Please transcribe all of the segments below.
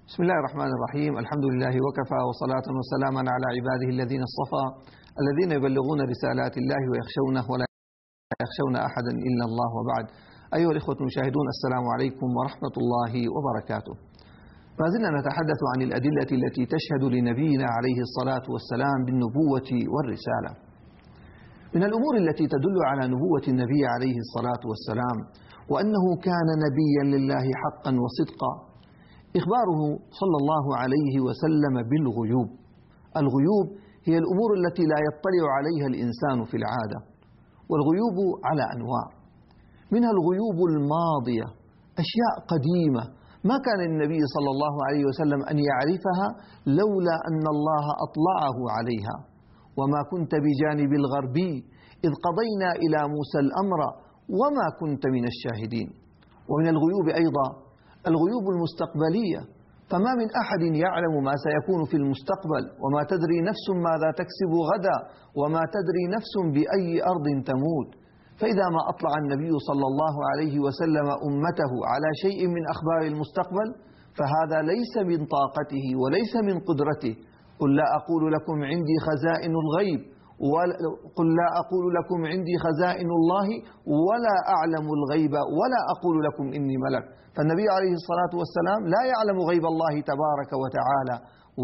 بسم الله الرحمن الرحيم. الحمد لله وكفى، وصلاة وسلاما على عباده الذين اصطفى، الذين يبلغون رسالات الله ويخشونه ولا يخشون أحدا إلا الله، وبعد. أيها الإخوة المشاهدون، السلام عليكم ورحمة الله وبركاته. ما زلنا نتحدث عن الأدلة التي تشهد لنبينا عليه الصلاة والسلام بالنبوة والرسالة. من الأمور التي تدل على نبوة النبي عليه الصلاة والسلام وأنه كان نبيا لله حقا وصدقا إخباره صلى الله عليه وسلم بالغيوب. الغيوب هي الأمور التي لا يطلع عليها الإنسان في العادة، والغيوب على أنواع، منها الغيوب الماضية، أشياء قديمة ما كان النبي صلى الله عليه وسلم أن يعرفها لولا أن الله أطلعه عليها. وما كنت بجانب الغربي إذ قضينا إلى موسى الأمر وما كنت من الشاهدين. ومن الغيوب أيضا الغيوب المستقبلية، فما من أحد يعلم ما سيكون في المستقبل، وما تدري نفس ماذا تكسب غدا، وما تدري نفس بأي أرض تموت. فإذا ما أطلع النبي صلى الله عليه وسلم أمته على شيء من أخبار المستقبل فهذا ليس من طاقته وليس من قدرته. قل لا أقول لكم عندي خزائن الغيب، قل لا أقول لكم عندي خزائن الله ولا أعلم الغيب ولا أقول لكم إني ملك. فالنبي عليه الصلاة والسلام لا يعلم غيب الله تبارك وتعالى،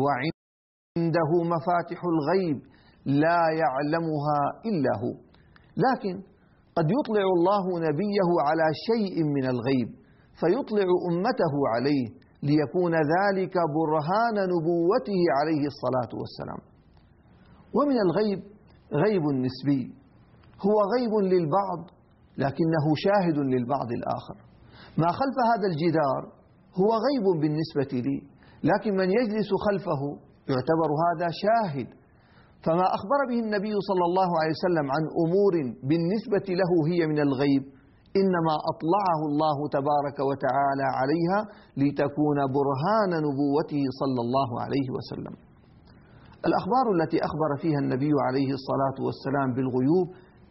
وعنده مفاتح الغيب لا يعلمها إلا هو. لكن قد يطلع الله نبيه على شيء من الغيب فيطلع أمته عليه ليكون ذلك برهان نبوته عليه الصلاة والسلام. ومن الغيب غيب نسبي، هو غيب للبعض لكنه شاهد للبعض الآخر. ما خلف هذا الجدار هو غيب بالنسبة لي، لكن من يجلس خلفه يعتبر هذا شاهد. فما أخبر به النبي صلى الله عليه وسلم عن أمور بالنسبة له هي من الغيب إنما أطلعه الله تبارك وتعالى عليها لتكون برهان نبوته صلى الله عليه وسلم. الأخبار التي أخبر فيها النبي عليه الصلاة والسلام بالغيوب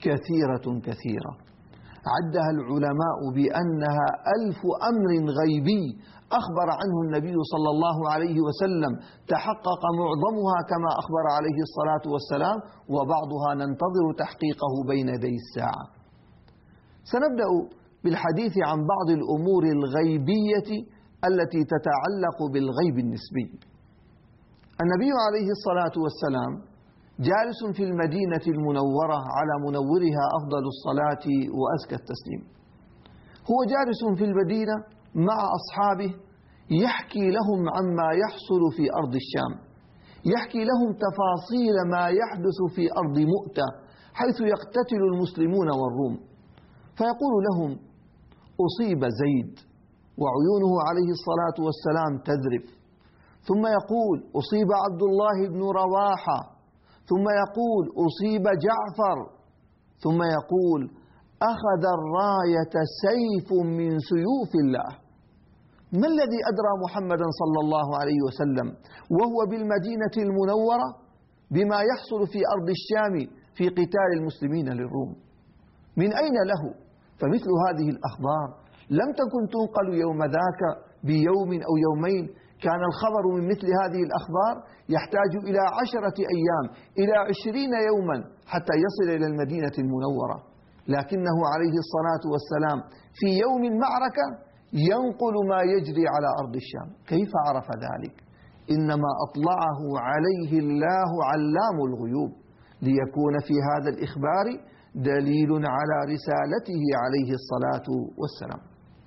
كثيرة، عدها العلماء بأنها 1000 أمر غيبي أخبر عنه النبي صلى الله عليه وسلم، تحقق معظمها كما أخبر عليه الصلاة والسلام، وبعضها ننتظر تحقيقه بين يدي الساعة. سنبدأ بالحديث عن بعض الأمور الغيبية التي تتعلق بالغيب النسبي. النبي عليه الصلاة والسلام جالس في المدينة المنورة على منورها أفضل الصلاة وأزكى التسليم. هو جالس في المدينة مع أصحابه يحكي لهم عما يحصل في أرض الشام، يحكي لهم تفاصيل ما يحدث في أرض مؤتة حيث يقتتل المسلمون والروم، فيقول لهم أصيب زيد، وعيونه عليه الصلاة والسلام تذرف، ثم يقول أصيب عبد الله بن رواحة، ثم يقول أصيب جعفر، ثم يقول أخذ الراية سيف من سيوف الله. ما الذي أدرى محمدا صلى الله عليه وسلم وهو بالمدينة المنورة بما يحصل في أرض الشام في قتال المسلمين للروم؟ من أين له؟ فمثل هذه الأخبار لم تكن تنقل يوم ذاك بيوم أو يومين، كان الخبر من مثل هذه الأخبار يحتاج إلى 10 أيام إلى 20 يوما حتى يصل إلى المدينة المنورة، لكنه عليه الصلاة والسلام في يوم المعركة ينقل ما يجري على أرض الشام. كيف عرف ذلك؟ إنما أطلعه عليه الله علام الغيوب ليكون في هذا الإخبار دليل على رسالته عليه الصلاة والسلام.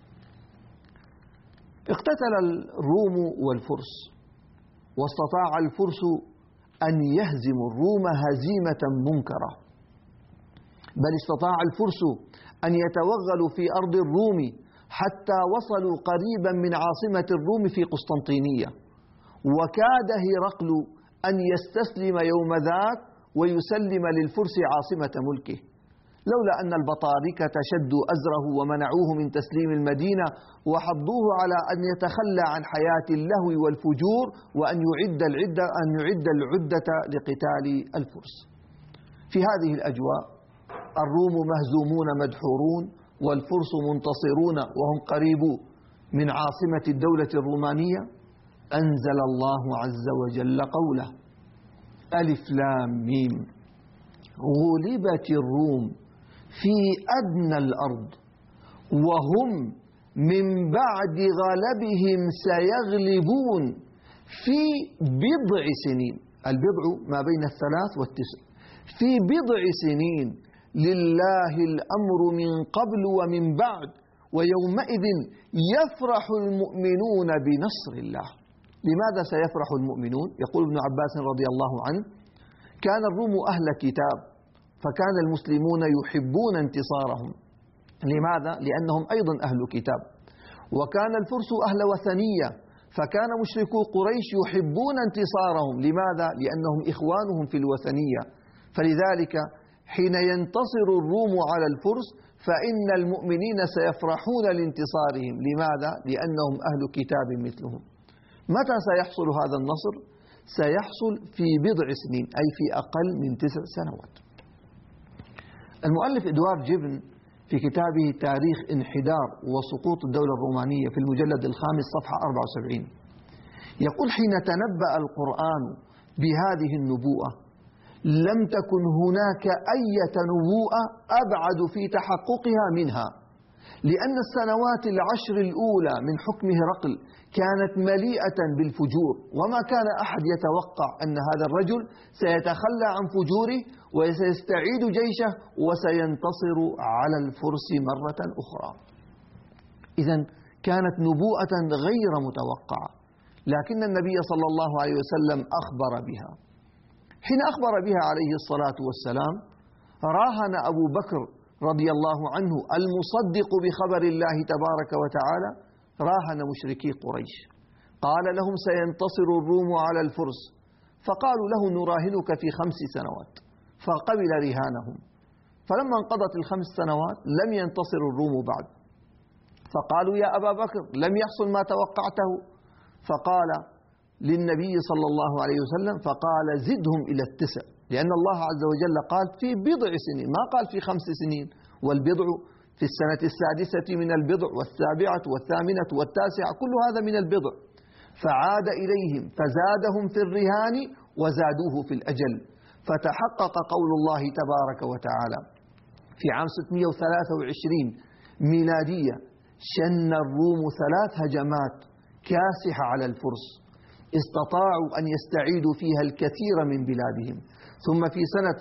اقتتل الروم والفرس، واستطاع الفرس أن يهزموا الروم هزيمة منكرة، بل استطاع الفرس أن يتوغلوا في أرض الروم حتى وصلوا قريبا من عاصمة الروم في قسطنطينية، وكاد هرقل أن يستسلم يوم ذاك ويسلم للفرس عاصمة ملكه، لولا أن البطاركة شدوا أزره ومنعوه من تسليم المدينة وحضوه على أن يتخلى عن حياة اللهو والفجور وأن يعد العدة لقتال الفرس. في هذه الأجواء الروم مهزومون مدحورون والفرس منتصرون وهم قريب من عاصمة الدولة الرومانية. أنزل الله عز وجل قوله: ألف لام ميم غلبت الروم في أدنى الأرض وهم من بعد غلبهم سيغلبون في بضع سنين. البضع ما بين 3 و9. في بضع سنين لله الأمر من قبل ومن بعد ويومئذ يفرح المؤمنون بنصر الله. لماذا سيفرح المؤمنون؟ يقول ابن عباس رضي الله عنه: كان الروم أهل كتاب فكان المسلمون يحبون انتصارهم. لماذا؟ لأنهم أيضا أهل كتاب. وكان الفرس أهل وثنية فكان مشركو قريش يحبون انتصارهم. لماذا؟ لأنهم إخوانهم في الوثنية. فلذلك حين ينتصر الروم على الفرس فإن المؤمنين سيفرحون لانتصارهم. لماذا؟ لأنهم أهل كتاب مثلهم. متى سيحصل هذا النصر؟ سيحصل في بضع سنين، أي في أقل من 9 سنوات. المؤلف إدوارد جيبن في كتابه تاريخ انحدار وسقوط الدولة الرومانية في المجلد 5 صفحة 74 يقول: حين تنبأ القرآن بهذه النبوءة لم تكن هناك أية نبوءة أبعد في تحققها منها، لأن السنوات 10 الأولى من حكم هرقل كانت مليئة بالفجور، وما كان أحد يتوقع أن هذا الرجل سيتخلى عن فجوره وسيستعيد جيشه وسينتصر على الفرس مرة أخرى. إذن كانت نبوءة غير متوقعة، لكن النبي صلى الله عليه وسلم أخبر بها. حين أخبر بها عليه الصلاة والسلام راهن أبو بكر رضي الله عنه المصدق بخبر الله تبارك وتعالى راهن مشركي قريش، قال لهم: سينتصر الروم على الفرس. فقالوا له: نراهنك في 5 سنوات. فقبل رهانهم. فلما انقضت ال5 سنوات لم ينتصر الروم بعد. فقالوا: يا أبا بكر لم يحصل ما توقعته. فقال للنبي صلى الله عليه وسلم، فقال: زدهم إلى 9، لأن الله عز وجل قال في بضع سنين، ما قال في 5 سنين. والبضع في السنة 6 من البضع، 7 و8 و9 كل هذا من البضع. فعاد إليهم فزادهم في الرهان وزادوه في الأجل. فتحقق قول الله تبارك وتعالى في عام 623 ميلادية: شن الروم 3 هجمات كاسحة على الفرس استطاعوا أن يستعيدوا فيها الكثير من بلادهم. ثم في سنة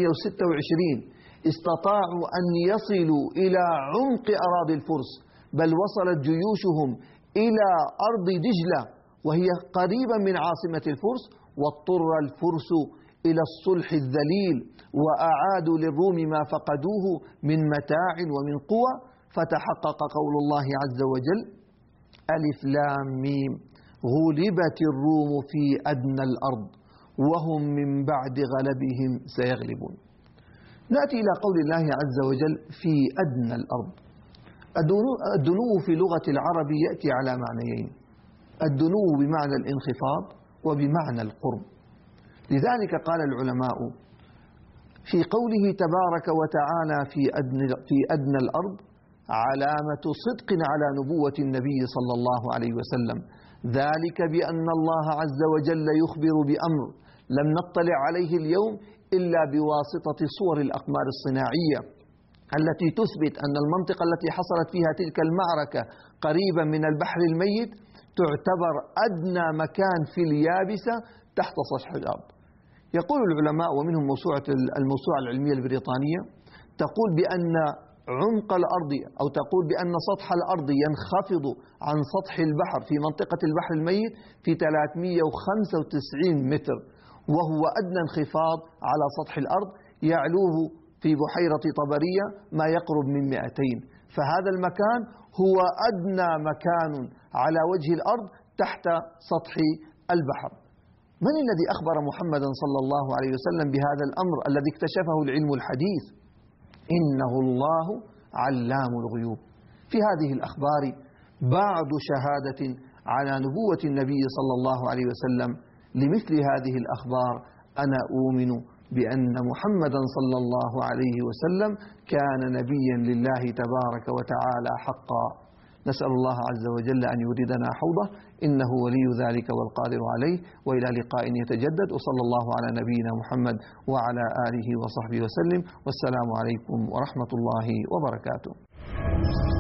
626 استطاعوا أن يصلوا إلى عمق أراضي الفرس، بل وصلت جيوشهم إلى أرض دجلة وهي قريبا من عاصمة الفرس، واضطر الفرس إلى الصلح الذليل وأعادوا للروم ما فقدوه من متاع ومن قوة. فتحقق قول الله عز وجل: ألف لام ميم غلبت الروم في أدنى الأرض وهم من بعد غلبهم سيغلبون. نأتي إلى قول الله عز وجل في أدنى الأرض. الدنو في لغة العرب يأتي على معنيين: الدنو بمعنى الانخفاض وبمعنى القرب. لذلك قال العلماء في قوله تبارك وتعالى في أدنى الأرض علامة صدق على نبوة النبي صلى الله عليه وسلم، ذلك بأن الله عز وجل يخبر بأمر لم نطلع عليه اليوم إلا بواسطة صور الأقمار الصناعية التي تثبت أن المنطقة التي حصلت فيها تلك المعركة قريبا من البحر الميت تعتبر أدنى مكان في اليابسة تحت سطح الأرض. يقول العلماء ومنهم الموسوعة العلمية البريطانية تقول بأن عمق الأرض أو تقول بأن سطح الأرض ينخفض عن سطح البحر في منطقة البحر الميت في 395 متر، وهو أدنى انخفاض على سطح الأرض، يعلوه في بحيرة طبرية ما يقرب من 200. فهذا المكان هو أدنى مكان على وجه الأرض تحت سطح البحر. من الذي أخبر محمدا صلى الله عليه وسلم بهذا الأمر الذي اكتشفه العلم الحديث؟ إنه الله علام الغيوب. في هذه الأخبار بعض شهادة على نبوة النبي صلى الله عليه وسلم. لمثل هذه الأخبار أنا أؤمن بأن محمدا صلى الله عليه وسلم كان نبيا لله تبارك وتعالى حقا. نسأل الله عز وجل أن يوردنا حوضه، إنه ولي ذلك والقادر عليه. وإلى لقاء يتجدد، وصلى الله على نبينا محمد وعلى آله وصحبه وسلم، والسلام عليكم ورحمة الله وبركاته.